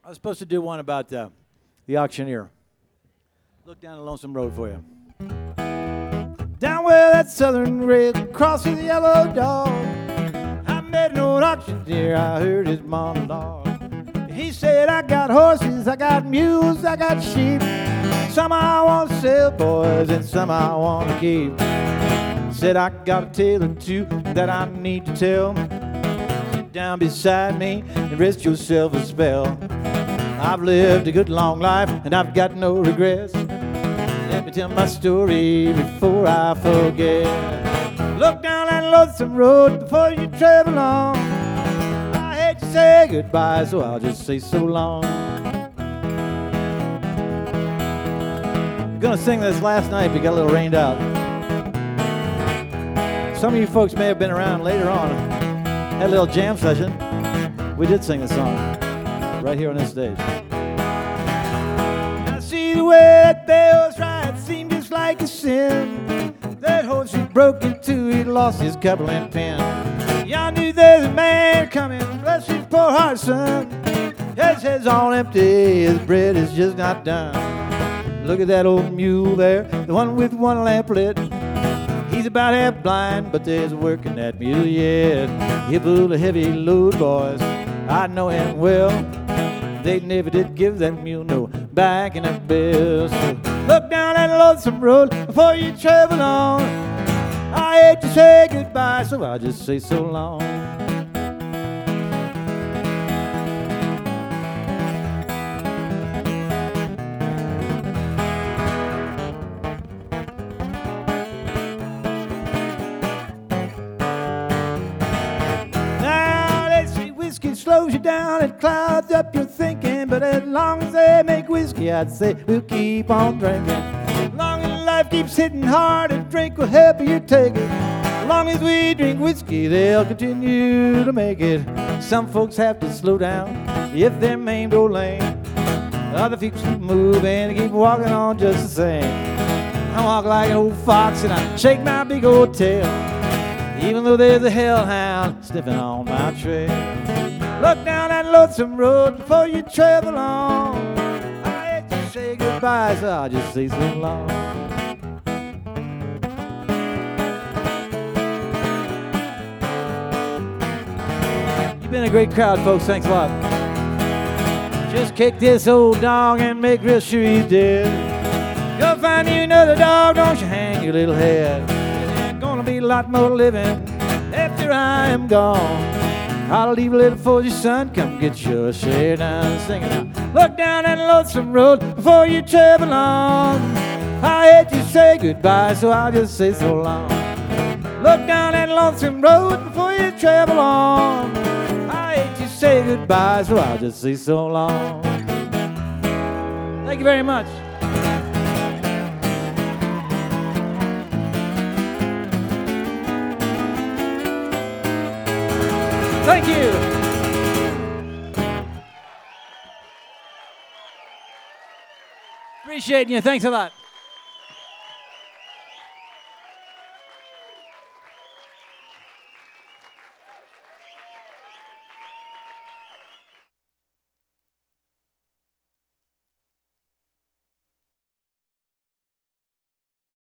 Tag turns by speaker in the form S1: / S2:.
S1: I was supposed to do one about the auctioneer. Look down the lonesome road for you. Down where that southern red crosses the yellow dog, I met an old auctioneer, I heard his monologue. He said, I got horses, I got mules, I got sheep. Some I want to sell, boys, and some I want to keep. Said, I got a tale or two that I need to tell. Sit down beside me and rest yourself a spell. I've lived a good long life and I've got no regrets. Let me tell my story before I forget. Look down that lonesome road before you travel on. I hate to say goodbye, so I'll just say so long. I'm gonna sing this last night, but got a little rained out. Some of you folks may have been around later on. Had a little jam session. We did sing this song right here on this stage. I see the way that bell's right, seemed just like a sin. That horse he broke into, he lost his coupling pin. Y'all knew there's a man coming, bless his poor heart, son. His head's all empty, his bread is just not done. Look at that old mule there, the one with one lamp lit. He's about half blind, but there's work in that mule yet. He pulled a heavy load, boys, I know him well. They never did give that mule no back in a bill. So look down that lonesome road before you travel on. I hate to say goodbye, so I'll just say so long. Slows you down, it clouds up your thinking. But as long as they make whiskey, I'd say we'll keep on drinking. As long as life keeps hitting hard, a drink will help you take it. As long as we drink whiskey, they'll continue to make it. Some folks have to slow down if they're maimed or lame. Other people keep moving and keep walking on just the same. I walk like an old fox and I shake my big old tail, even though there's a hellhound sniffing on my trail. Look down that lonesome road before you travel on. I hate to say goodbye, so I'll just say so long. You've been a great crowd, folks. Thanks a lot. Just kick this old dog and make real sure he's dead. Go find you another dog, don't you hang your little head. There's gonna be a lot more living after I am gone. I'll leave a little for your son, come get your share now. Sing it now. Look down that lonesome road before you travel on. I hate to say goodbye, so I'll just say so long. Look down that lonesome road before you travel on. I hate to say goodbye, so I'll just say so long. Thank you very much. Thank you. Appreciate you. Thanks a lot.